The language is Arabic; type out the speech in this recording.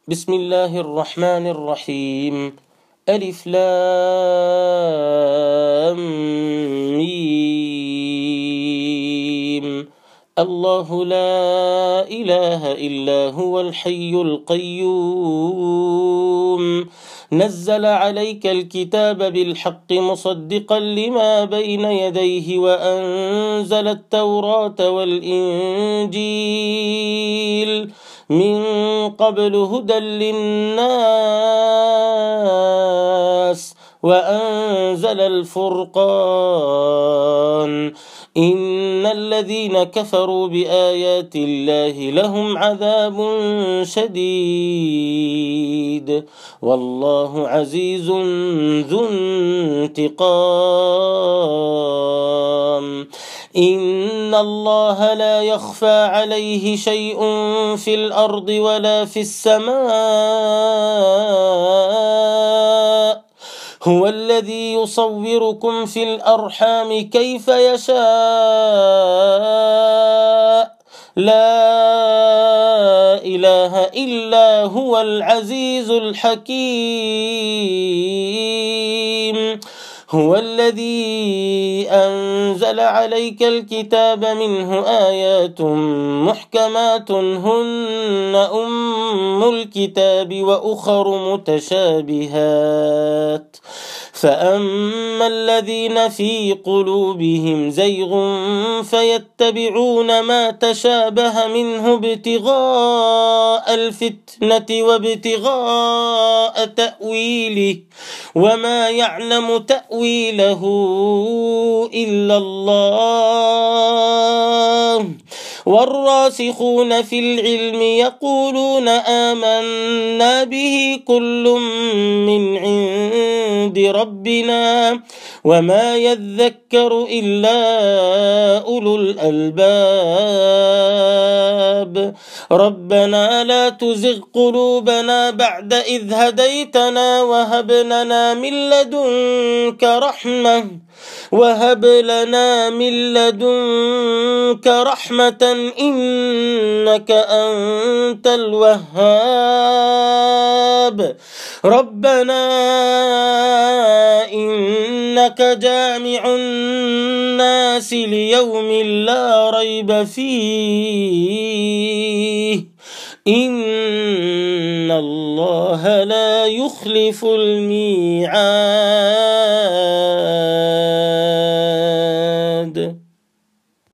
بسم الله الرحمن الرحيم. ألف لام ميم. الله لا إله إلا هو الحي القيوم، نزل عليك الكتاب بالحق مصدقا لما بين يديه وأنزل التوراة والإنجيل من قبل هدى للناس وأنزل الفرقان. إن الذين كفروا بآيات الله لهم عذاب شديد والله عزيز ذو انتقام. إن الله لا يخفى عليه شيء في الأرض ولا في السماء، هو الذي يصوركم في الأرحام كيف يشاء، لا إله إلا هو العزيز الحكيم. هو الذي أنزل عليك الكتاب منه آيات محكمات هن أم الكتاب وأخر متشابهات، فأما الذين في قلوبهم زيغ فيتبعون ما تشابه منه ابتغاء الفتنة وابتغاء تأويله وما يعلم تأويله إلا الله، والراسخون في العلم يقولون آمنا به كل من عند ربنا وما يذكر إلا أولو الألباب. ربنا لا تزغ قلوبنا بعد إذ هديتنا وهب لنا من لدنك رحمة إنك أنت الوهاب. ربنا إنك جامع الناس ليوم لا ريب فيه إن الله لا يخلف الميعاد.